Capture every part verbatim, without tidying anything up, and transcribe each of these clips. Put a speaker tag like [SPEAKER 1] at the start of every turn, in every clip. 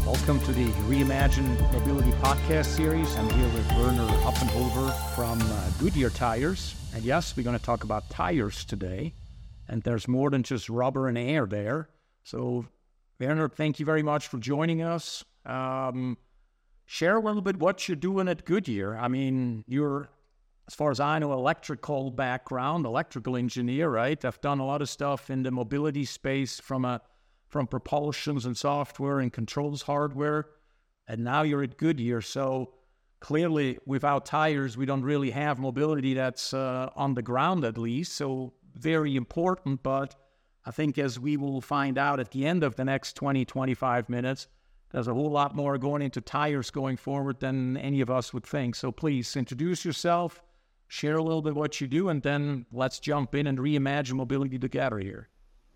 [SPEAKER 1] Welcome to the Reimagine Mobility podcast series. I'm here with Werner Uppenhover from uh, Goodyear Tires. And yes, we're going to talk about tires today. And there's more than just rubber and air there. So, Werner, thank you very much for joining us. Um, share a little bit what you're doing at Goodyear. I mean, you're, as far as I know, electrical background, electrical engineer, right? I've done a lot of stuff in the mobility space from a from propulsions and software and controls hardware, and now you're at Goodyear. So clearly, without tires, we don't really have mobility that's uh, on the ground, at least. So very important, but I think as we will find out at the end of the next twenty, twenty-five minutes, there's a whole lot more going into tires going forward than any of us would think. So please introduce yourself, share a little bit what you do, and then let's jump in and reimagine mobility together here.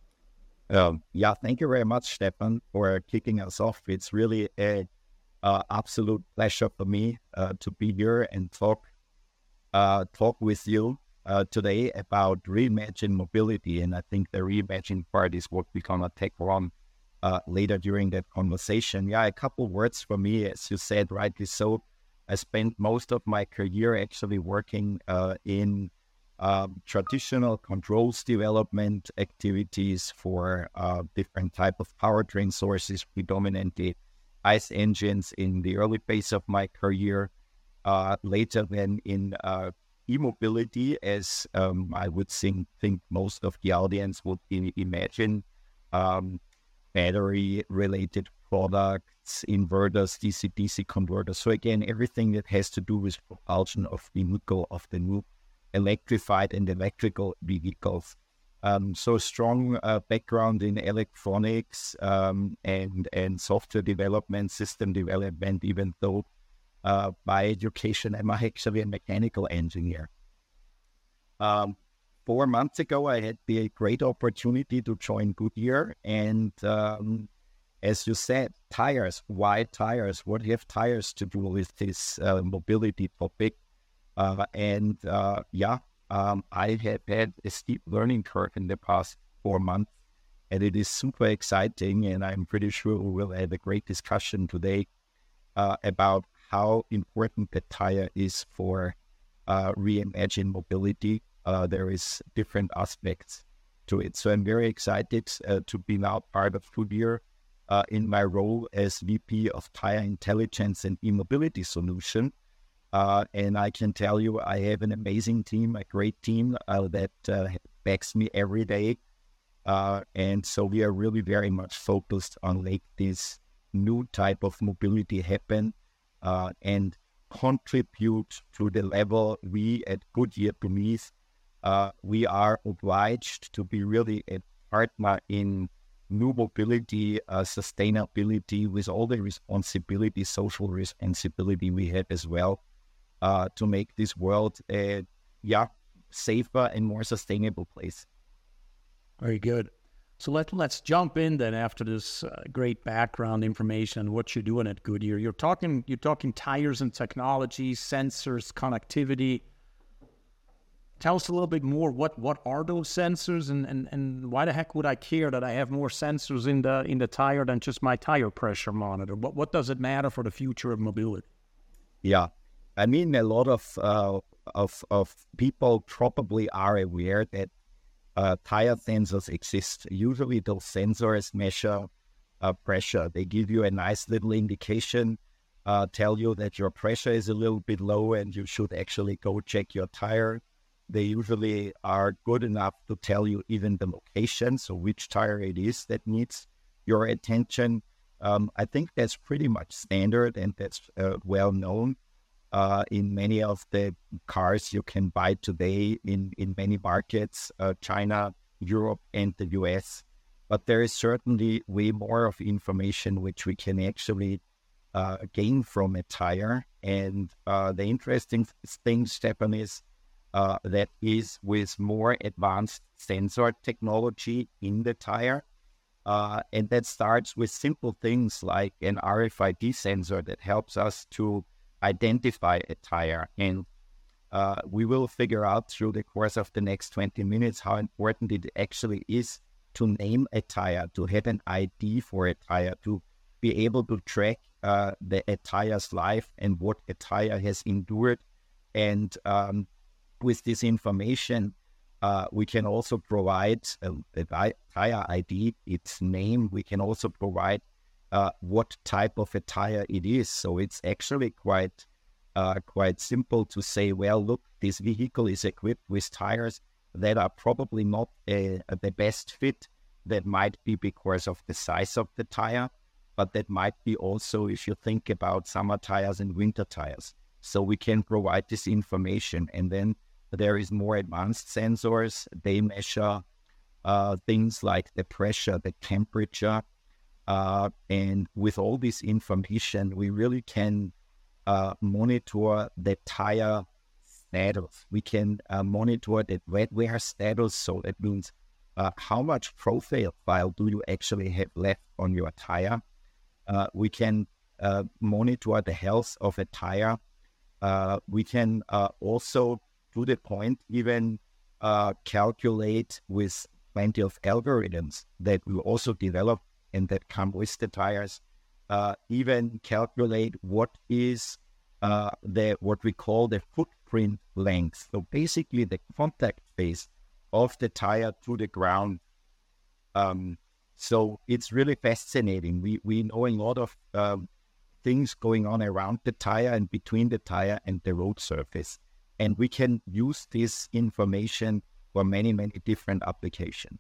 [SPEAKER 2] Um, yeah, thank you very much, Stefan, for kicking us off. It's really a uh, absolute pleasure for me uh, to be here and talk uh, talk with you uh, today about Reimagine Mobility. And I think the Reimagine part is what we're gonna take on uh, later during that conversation. Yeah, a couple words for me, as you said, rightly so. I spent most of my career actually working uh, in Um, traditional controls development activities for uh, different type of powertrain sources, predominantly ICE engines in the early phase of my career. Uh, later then in uh, e-mobility, as um, I would think, think most of the audience would i- imagine, um, battery-related products, inverters, D C D C converters. So again, everything that has to do with propulsion of the vehicle, of the new electrified and electrical vehicles. Um, so strong uh, background in electronics um, and and software development, system development, even though uh, by education I'm actually a mechanical engineer. Um, four months ago, I had the great opportunity to join Goodyear. And um, as you said, tires, why tires? What have tires to do with this uh, mobility topic? Uh, and uh, yeah, um, I have had a steep learning curve in the past four months, and it is super exciting. And I'm pretty sure we will have a great discussion today uh, about how important the tire is for uh, Reimagine Mobility. Uh, there is different aspects to it. So I'm very excited uh, to be now part of Goodyear uh, in my role as V P of Tire Intelligence and E-Mobility Solution. Uh, and I can tell you, I have an amazing team, a great team uh, that uh, backs me every day. Uh, and so we are really very much focused on make this new type of mobility happen uh, and contribute to the level we at Goodyear believe uh, we are obliged to be really a partner in new mobility, uh, sustainability, with all the responsibility, social responsibility we have as well. Uh, to make this world a yeah safer and more sustainable place.
[SPEAKER 1] Very good. So let, let's jump in then after this uh, great background information on what you're doing at Goodyear. You're talking you're talking tires and technology, sensors, connectivity. Tell us a little bit more. What what are those sensors, and, and, and why the heck would I care that I have more sensors in the in the tire than just my tire pressure monitor? What what does it matter for the future of mobility?
[SPEAKER 2] Yeah. I mean, a lot of uh, of of people probably are aware that uh, tire sensors exist. Usually, those sensors measure uh, pressure. They give you a nice little indication, uh, tell you that your pressure is a little bit low, and you should actually go check your tire. They usually are good enough to tell you even the location, so which tire it is that needs your attention. Um, I think that's pretty much standard, and that's uh, well known. Uh, in many of the cars you can buy today in, in many markets, uh, China, Europe, and the U S. But there is certainly way more of information which we can actually uh, gain from a tire. And uh, the interesting thing, Stefan, is uh, that is with more advanced sensor technology in the tire. Uh, and that starts with simple things like an R F I D sensor that helps us to identify a tire. And uh, we will figure out through the course of the next twenty minutes how important it actually is to name a tire, to have an I D for a tire, to be able to track uh, the a tire's life and what a tire has endured. And um, with this information, uh, we can also provide a, a tire I D, its name. We can also provide uh, what type of a tire it is. So it's actually quite uh, quite simple to say, well, look, this vehicle is equipped with tires that are probably not a, a, the best fit. That might be because of the size of the tire, but that might be also if you think about summer tires and winter tires. So we can provide this information. And then there is more advanced sensors. They measure uh, things like the pressure, the temperature. Uh, and with all this information, we really can uh, monitor the tire status. We can uh, monitor the wet wear status. So that means uh, how much profile do you actually have left on your tire. Uh, we can uh, monitor the health of a tire. Uh, we can uh, also, to the point, even uh, calculate with plenty of algorithms that we also develop and that come with the tires, uh, even calculate what is uh, the what we call the footprint length. So basically the contact phase of the tire to the ground. Um, so it's really fascinating. We, we know a lot of um, things going on around the tire and between the tire and the road surface. And we can use this information for many, many different applications.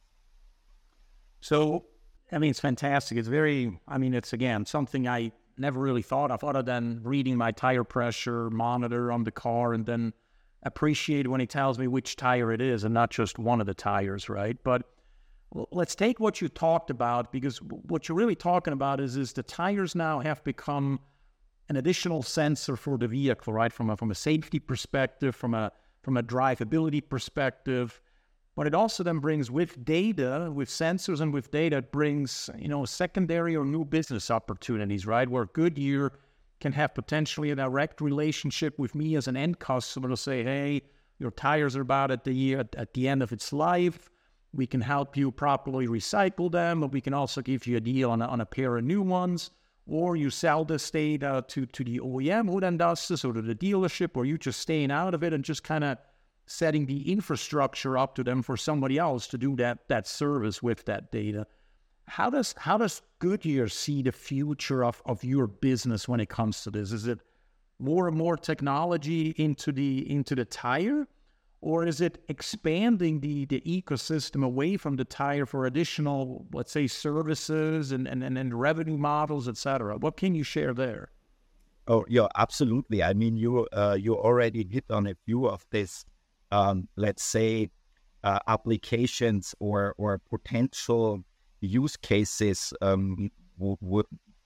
[SPEAKER 1] So, I mean, it's fantastic. It's very, I mean, it's, again, something I never really thought of other than reading my tire pressure monitor on the car and then appreciate when he tells me which tire it is and not just one of the tires, right? But let's take what you talked about, because what you're really talking about is, is the tires now have become an additional sensor for the vehicle, right? From a, from a safety perspective, from a, from a drivability perspective. But it also then brings with data, with sensors and with data, it brings, you know, secondary or new business opportunities, right? Where Goodyear can have potentially a direct relationship with me as an end customer to say, hey, your tires are about at the year, at the end of its life. We can help you properly recycle them, but we can also give you a deal on a, on a pair of new ones. Or you sell this data to, to the O E M who then does this, or to the dealership, or you just staying out of it and just kind of setting the infrastructure up to them for somebody else to do that that service with that data. How does how does Goodyear see the future of, of your business when it comes to this? Is it more and more technology into the into the tire? Or is it expanding the, the ecosystem away from the tire for additional, let's say, services and, and, and, and revenue models, et cetera? What can you share there?
[SPEAKER 2] Oh, yeah, absolutely. I mean, you uh, you already hit on a few of this, um, let's say, uh, applications or or potential use cases. Um, w- w-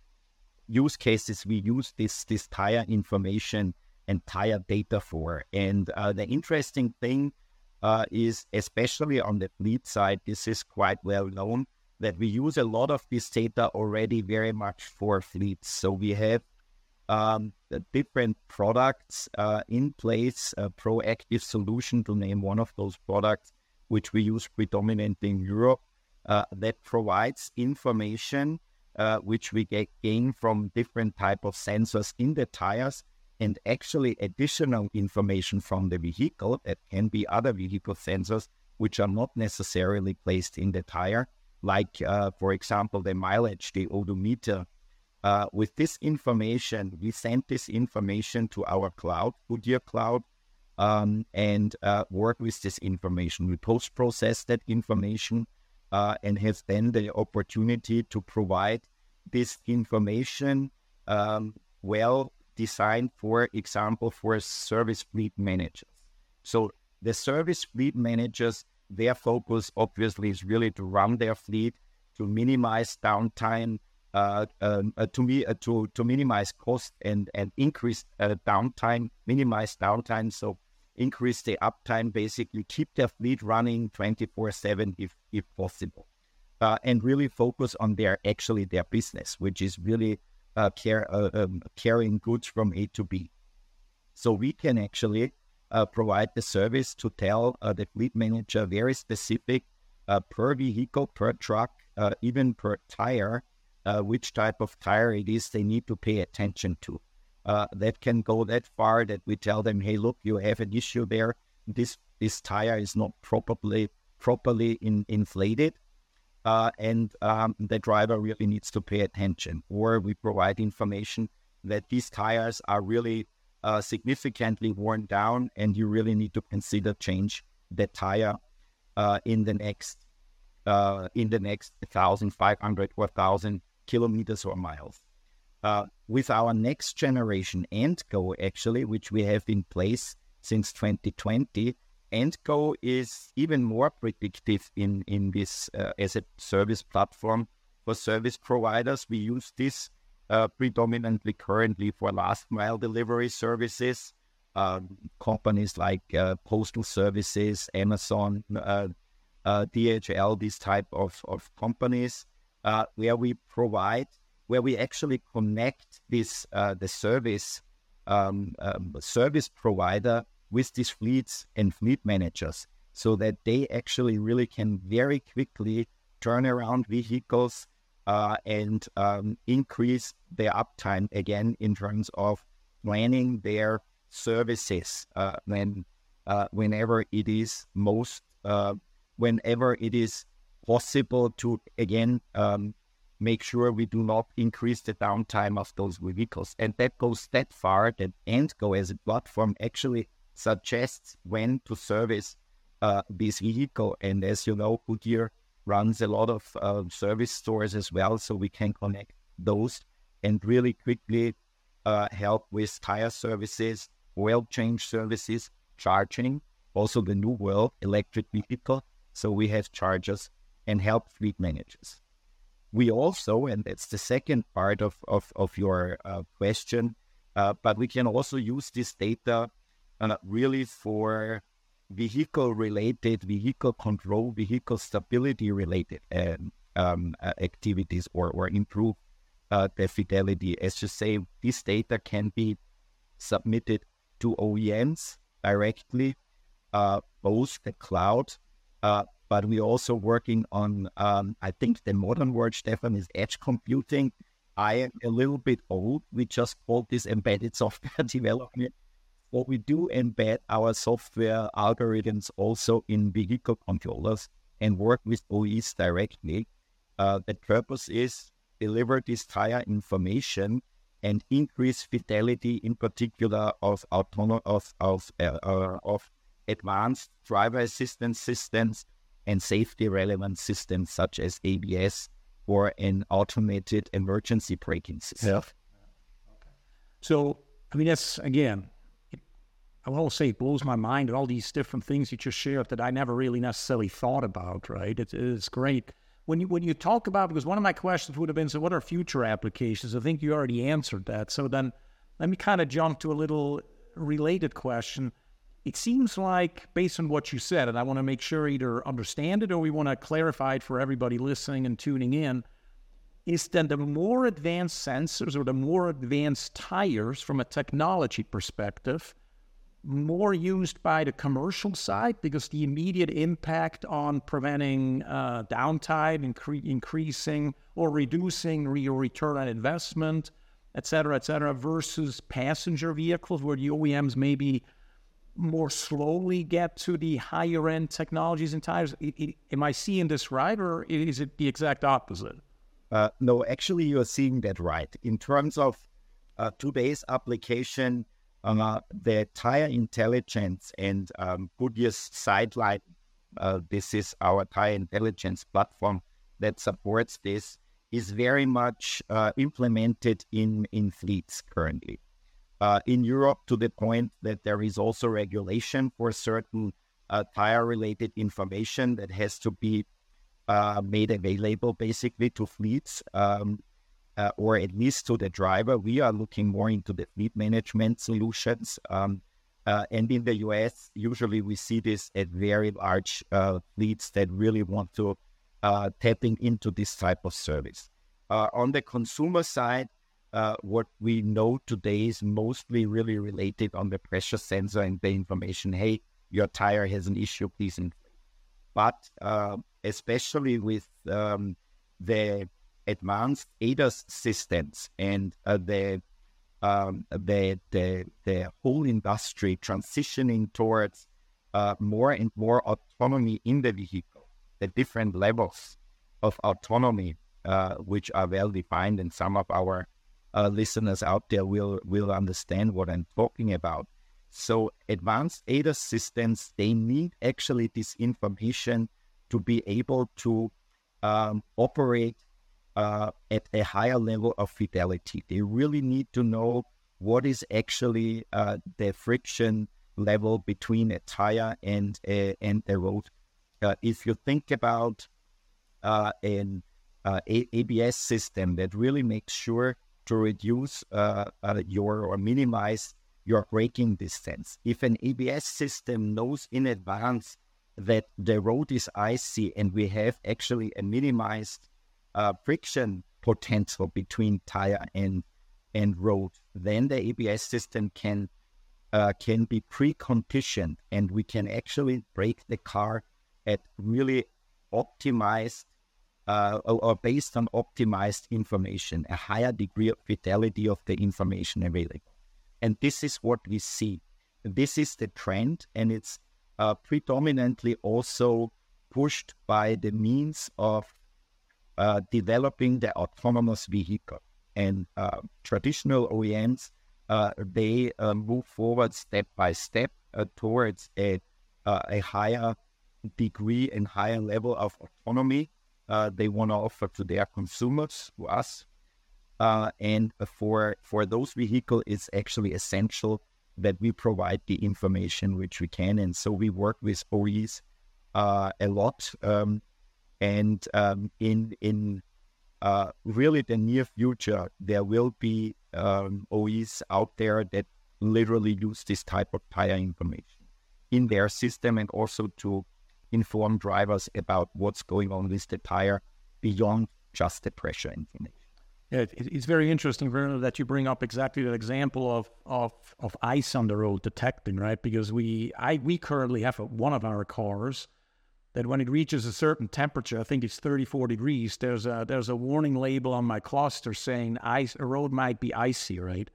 [SPEAKER 2] use cases we use this this tire information and tire data for. And uh, the interesting thing uh, is, especially on the fleet side, this is quite well known, that we use a lot of this data already very much for fleets. So we have um, different products uh, in place, a Proactive solution to name one of those products, which we use predominantly in Europe, uh, that provides information uh, which we get gain from different type of sensors in the tires, and actually additional information from the vehicle that can be other vehicle sensors which are not necessarily placed in the tire, like, uh, for example, the mileage, the odometer. Uh, with this information, we send this information to our cloud, Goodyear Cloud, um, and uh, work with this information. We post-process that information uh, and have then the opportunity to provide this information um, well designed, for example, for service fleet managers. So the service fleet managers, their focus obviously is really to run their fleet, to minimize downtime, uh, um, uh, to me, uh, to to minimize cost and and increase uh, downtime, minimize downtime. So increase the uptime, basically keep their fleet running twenty-four seven if if possible, uh, and really focus on their actually their business, which is really Uh, care, uh, um, carrying goods from A to B. So we can actually uh, provide the service to tell uh, the fleet manager very specific uh, per vehicle, per truck, uh, even per tire, uh, which type of tire it is they need to pay attention to. Uh, that can go that far that we tell them, hey, look, you have an issue there. This this tire is not properly properly in, inflated, uh, and um, the driver really needs to pay attention. Or we provide information that these tires are really uh, significantly worn down, and you really need to consider change the tire uh, in the next uh, in the next one thousand five hundred or one thousand kilometers or miles. Uh, with our next generation EndGo, actually, which we have in place since twenty twenty, EndGo is even more predictive in, in this uh, as a service platform for service providers. We use this uh, predominantly currently for last mile delivery services. Uh, companies like uh, Postal Services, Amazon, uh, uh, D H L, these type of, of companies, uh, where we provide where we actually connect this uh, the service um, um, service provider with these fleets and fleet managers, so that they actually really can very quickly turn around vehicles uh, and um, increase their uptime again in terms of planning their services uh, when uh, whenever it is most uh, whenever it is possible to again. Um, make sure we do not increase the downtime of those vehicles. And that goes that far that EndGo as a platform actually suggests when to service uh, this vehicle. And as you know, Goodyear runs a lot of uh, service stores as well, so we can connect those and really quickly uh, help with tire services, oil change services, charging, also the new world, electric vehicle. So we have chargers and help fleet managers. We also, and that's the second part of, of, of your uh, question, uh, but we can also use this data uh, really for vehicle-related, vehicle control, vehicle stability-related um, um, uh, activities or, or improve uh, the fidelity. As you say, this data can be submitted to O E Ms directly, uh, both the cloud, uh, but we're also working on, um, I think the modern word, Stefan, is edge computing. I am a little bit old. We just call this embedded software development. But we do embed our software algorithms also in vehicle controllers and work with O Es directly. Uh, the purpose is deliver this tire information and increase fidelity, in particular of autonomous of of, uh, uh, of advanced driver assistance systems and safety relevant systems such as A B S or an automated emergency braking system.
[SPEAKER 1] Yeah. Okay. So, I mean, that's, again, it, I will say it blows my mind and all these different things you just shared that I never really necessarily thought about, right? It, it's great. When you when you talk about, because one of my questions would have been, so what are future applications? I think you already answered that. So then let me kind of jump to a little related question. It seems like, based on what you said, and I want to make sure either understand it or we want to clarify it for everybody listening and tuning in, is that the more advanced sensors or the more advanced tires from a technology perspective, more used by the commercial side because the immediate impact on preventing uh, downtime, incre- increasing or reducing re- return on investment, et cetera, et cetera, versus passenger vehicles where the O E Ms maybe more slowly get to the higher end technologies and tires. It, it, am I seeing this right, or is it the exact opposite?
[SPEAKER 2] Uh, no, actually, you're seeing that right. In terms of uh, today's application, uh, the tire intelligence and um, Goodyear's Sideline, uh, this is our tire intelligence platform that supports this, is very much uh, implemented in, in fleets currently. Uh, in Europe, to the point that there is also regulation for certain uh, tire-related information that has to be uh, made available basically to fleets um, uh, or at least to the driver. We are looking more into the fleet management solutions. Um, uh, and in the U S, usually we see this at very large uh, fleets that really want to uh, tapping into this type of service. Uh, on the consumer side, Uh, what we know today is mostly really related on the pressure sensor and the information, hey, your tire has an issue, please inflate. But uh, especially with um, the advanced A D A S systems and uh, the, um, the the the whole industry transitioning towards uh, more and more autonomy in the vehicle, the different levels of autonomy, uh, which are well defined, and some of our uh, listeners out there will will understand what I'm talking about. So advanced A D A S systems, they need actually this information to be able to um, operate uh, at a higher level of fidelity. They really need to know what is actually uh, the friction level between a tire and a, and the road. Uh, if you think about uh, an uh, a- ABS system that really makes sure to reduce uh, uh, your or minimize your braking distance. If an A B S system knows in advance that the road is icy and we have actually a minimized uh, friction potential between tire and and road, then the A B S system can uh, can be preconditioned, and we can actually brake the car at really optimized uh, or, or based on optimized information, a higher degree of fidelity of the information available. And this is what we see. This is the trend, and it's uh, predominantly also pushed by the means of uh, developing the autonomous vehicle. And uh, traditional O E Ms, uh, they uh, move forward step by step uh, towards a, uh, a higher degree and higher level of autonomy uh, they want to offer to their consumers, to us. Uh, and for for those vehicles, it's actually essential that we provide the information which we can. And so we work with O Es uh, a lot. Um, and um, in in uh, really the near future, there will be um, O Es out there that literally use this type of tire information in their system, and also to inform drivers about what's going on with the tire beyond just the pressure information.
[SPEAKER 1] Yeah, it, it's very interesting, Werner, that you bring up exactly that example of, of, of ice on the road detecting, right? Because we I we currently have a, one of our cars that when it reaches a certain temperature, I think it's thirty-four degrees, there's a there's a warning label on my cluster saying ice a road might be icy, right?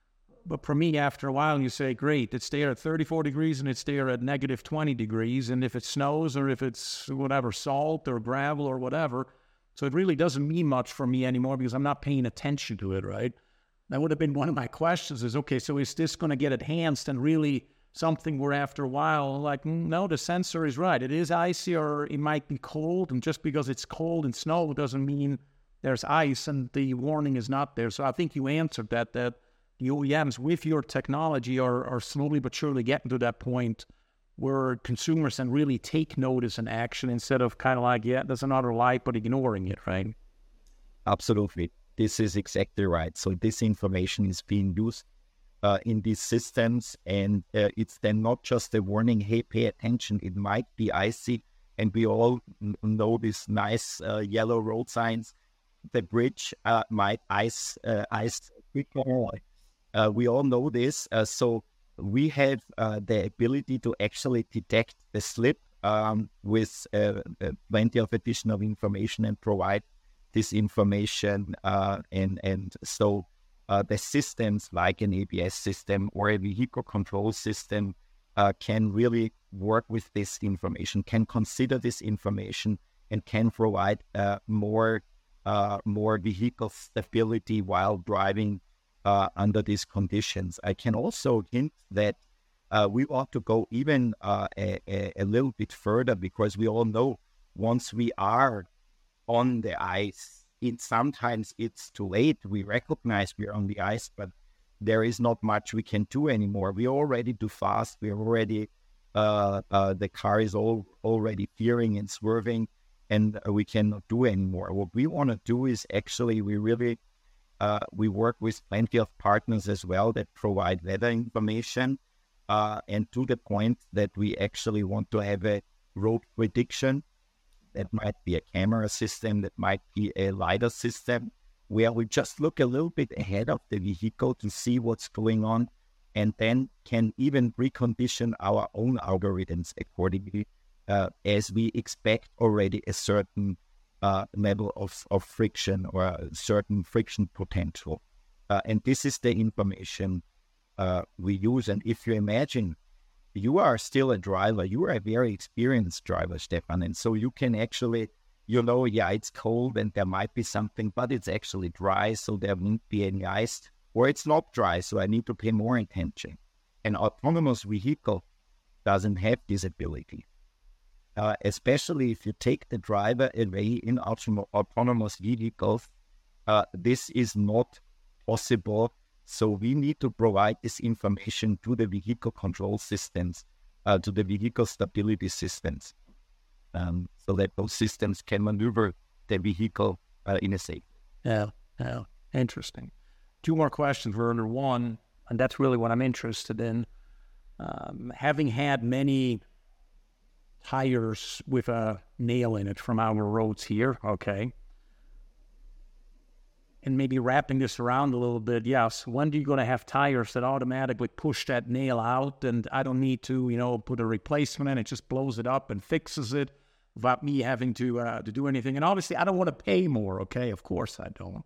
[SPEAKER 1] But for me, after a while, you say, great, it's there at thirty-four degrees and it's there at negative twenty degrees. And if it snows or if it's whatever, salt or gravel or whatever, so it really doesn't mean much for me anymore because I'm not paying attention to it, right? That would have been one of my questions is, okay, so is this going to get enhanced and really something where after a while, like, no, the sensor is right. It is icy or it might be cold. And just because it's cold and snow doesn't mean there's ice and the warning is not there. So I think you answered that, that the O E Ms with your technology are, are slowly but surely getting to that point where consumers can really take notice and action instead of kind of like, yeah, there's another light, but ignoring it, right?
[SPEAKER 2] Absolutely. This is exactly right. So this information is being used uh, in these systems, and uh, it's then not just a warning, hey, pay attention, it might be icy, and we all n- know these nice uh, yellow road signs. The bridge uh, might ice, uh, ice quicker. Uh, we all know this. Uh, so we have uh, the ability to actually detect the slip um, with uh, uh, plenty of additional information and provide this information. Uh, and, and so uh, the systems like an A B S system or a vehicle control system uh, can really work with this information, can consider this information, and can provide uh, more, uh, more vehicle stability while driving Uh, under these conditions. I can also hint that uh, we ought to go even uh, a, a, a little bit further, because we all know once we are on the ice, it sometimes it's too late. We recognize we're on the ice, but there is not much we can do anymore. We're already too fast. We're already, uh, uh, the car is all, already veering and swerving, and uh, we cannot do anymore. What we want to do is actually, we really Uh, we work with plenty of partners as well that provide weather information, uh, and to the point that we actually want to have a road prediction. That might be a camera system, that might be a LiDAR system, where we just look a little bit ahead of the vehicle to see what's going on, and then can even precondition our own algorithms accordingly, uh, as we expect already a certain uh, level of, of friction or a certain friction potential. Uh, and this is the information uh, we use. And if you imagine you are still a driver, you are a very experienced driver, Stefan. And so you can actually, you know, yeah, it's cold and there might be something, but it's actually dry, so there won't be any ice. Or it's not dry, so I need to pay more attention. An autonomous vehicle doesn't have this ability. Uh, especially if you take the driver away in autom- autonomous vehicles, uh, this is not possible. So we need to provide this information to the vehicle control systems, uh, to the vehicle stability systems, um, so that those systems can maneuver the vehicle uh, in a safe way.
[SPEAKER 1] Yeah, yeah, interesting. Two more questions, Werner. One, and that's really what I'm interested in. Um, having had many tires with a nail in it from our roads here, okay, and maybe wrapping this around a little bit, yes, when are you going to have tires that automatically push that nail out and I don't need to, you know, put a replacement in, it just blows it up and fixes it without me having to uh, to do anything? And obviously, I don't want to pay more, okay? Of course I don't.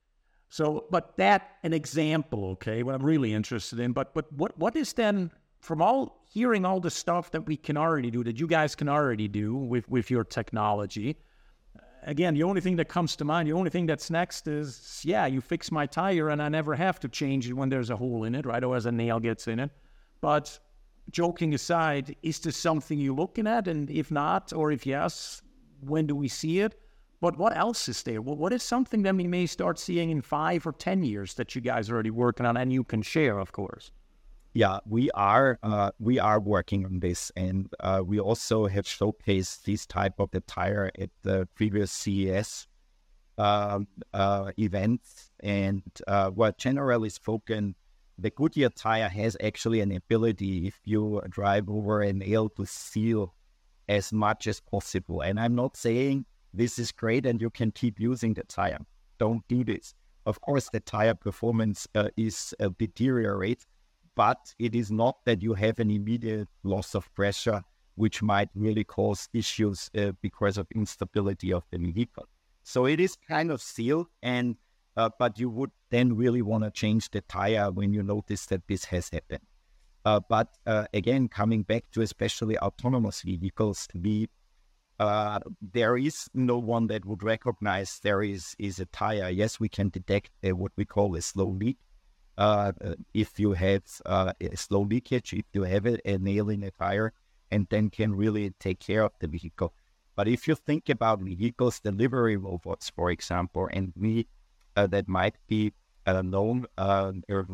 [SPEAKER 1] So, but that, an example, okay, what I'm really interested in, but but what what is then, from all, hearing all the stuff that we can already do, that you guys can already do with, with your technology, again, the only thing that comes to mind, the only thing that's next is, yeah, you fix my tire and I never have to change it when there's a hole in it, right, or as a nail gets in it. But joking aside, is this something you're looking at? And if not, or if yes, when do we see it? But what else is there? Well, what is something that we may start seeing in five or ten years that you guys are already working on and you can share, of course?
[SPEAKER 2] Yeah, we are uh, we are working on this, and uh, we also have showcased this type of the tire at the previous C E S uh, uh, events. And uh, what generally spoken, the Goodyear tire has actually an ability, if you drive over a nail, to seal as much as possible. And I'm not saying this is great and you can keep using the tire. Don't do this. Of course, the tire performance uh, is uh, deteriorate. But it is not that you have an immediate loss of pressure, which might really cause issues uh, because of instability of the vehicle. So it is kind of sealed, and uh, but you would then really want to change the tire when you notice that this has happened. Uh, but uh, again, coming back to especially autonomous vehicles, we uh, there is no one that would recognize there is is a tire. Yes, we can detect uh, what we call a slow leak. Uh, if you have uh, a slow leakage, if you have a, a nail in a tire, and then can really take care of the vehicle. But if you think about vehicles, delivery robots, for example, and we uh, that might be uh, known, uh,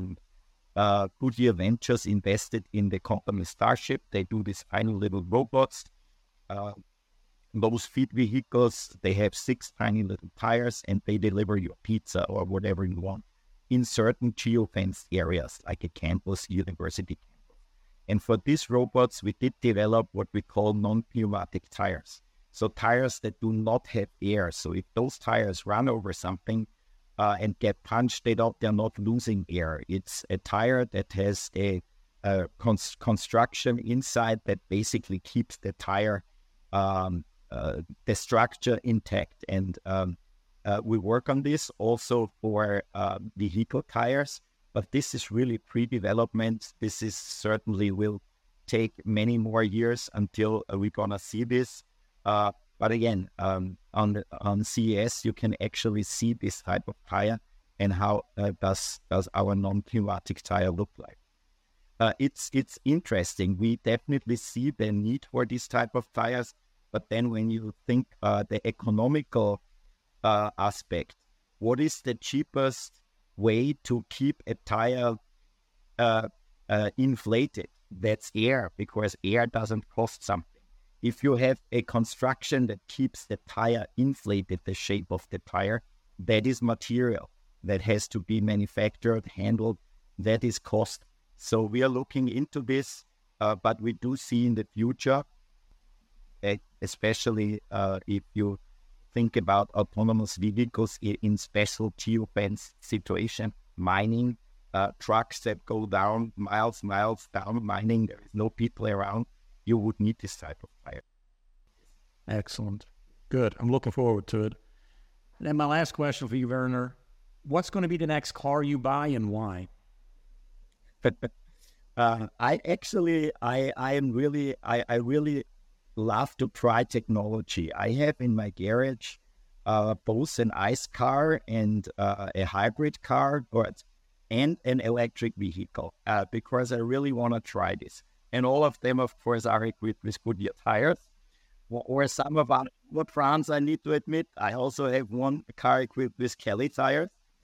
[SPEAKER 2] uh, Goodyear Ventures invested in the company Starship. They do these tiny little robots. Uh, those feed vehicles, they have six tiny little tires, and they deliver your pizza or whatever you want in certain geofenced areas, like a campus, university campus. And for these robots, we did develop what we call non-pneumatic tires. So tires that do not have air. So if those tires run over something uh, and get punched, they don't, they're not losing air. It's a tire that has a, a cons- construction inside that basically keeps the tire, um, uh, the structure intact. And um, Uh, we work on this also for uh, vehicle tires, but this is really pre-development. This is certainly will take many more years until uh, we're gonna see this. Uh, but again, um, on the, on C E S, you can actually see this type of tire and how uh, does does our non-pneumatic tire look like. Uh, it's it's interesting. We definitely see the need for this type of tires, but then when you think uh, the economical Uh, aspect, what is the cheapest way to keep a tire uh, uh, inflated? That's air, because air doesn't cost something. If you have a construction that keeps the tire inflated, the shape of the tire, that is material that has to be manufactured, handled, that is cost. So we are looking into this, uh, but we do see in the future, especially uh, if you think about autonomous vehicles in special geofence situation, mining, uh, trucks that go down miles, miles down mining, there is no people around, you would need this type of tire.
[SPEAKER 1] Excellent. Good. I'm looking forward to it. And then my last question for you, Werner. What's going to be the next car you buy and why?
[SPEAKER 2] uh, I actually, I, I am really, I, I really love to try technology. I have in my garage uh, both an ICE car and uh, a hybrid car, but and an electric vehicle uh, because I really want to try this. And all of them, of course, are equipped with Goodyear tires. Or some of our brands, I need to admit. I also have one car equipped with Kelly tires.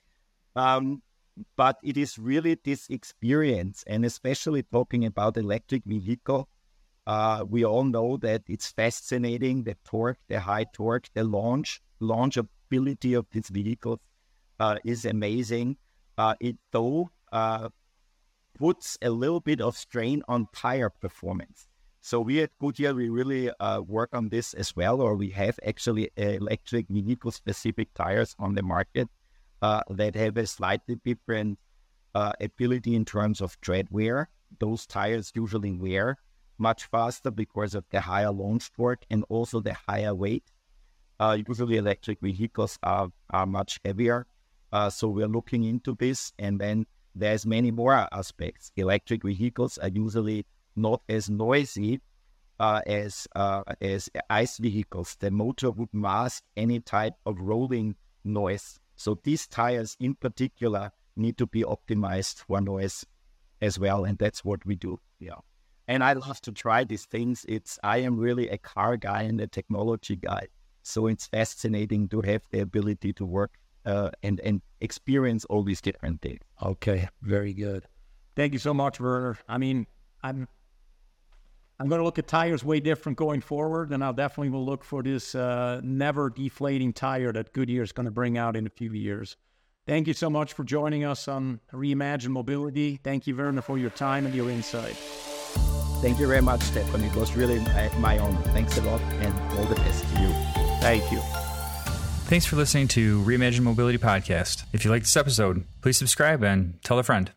[SPEAKER 2] Um, but it is really this experience, and especially talking about electric vehicle, uh, we all know that it's fascinating, the torque, the high torque, the launch, launchability of these vehicles uh, is amazing. Uh, it, though, uh, puts a little bit of strain on tire performance. So we at Goodyear, we really uh, work on this as well, or we have actually electric vehicle-specific tires on the market uh, that have a slightly different uh, ability in terms of tread wear. Those tires usually wear much faster because of the higher launch torque and also the higher weight. Uh, usually electric vehicles are, are much heavier. Uh, so we're looking into this, and then there's many more aspects. Electric vehicles are usually not as noisy uh, as uh, as ICE vehicles. The motor would mask any type of rolling noise. So these tires in particular need to be optimized for noise as well, and that's what we do. Yeah, and I love to try these things. It's I am really a car guy and a technology guy, so it's fascinating to have the ability to work uh, and and experience all these different things.
[SPEAKER 1] Okay, very good. Thank you so much, Werner. I mean, I'm. I'm going to look at tires way different going forward, and I'll definitely will look for this uh, never deflating tire that Goodyear is going to bring out in a few years. Thank you so much for joining us on Reimagine Mobility. Thank you, Werner, for your time and your insight.
[SPEAKER 2] Thank you very much, Stefan. It was really my, my honor. Thanks a lot, and all the best to you.
[SPEAKER 1] Thank you.
[SPEAKER 3] Thanks for listening to Reimagine Mobility Podcast. If you like this episode, please subscribe and tell a friend.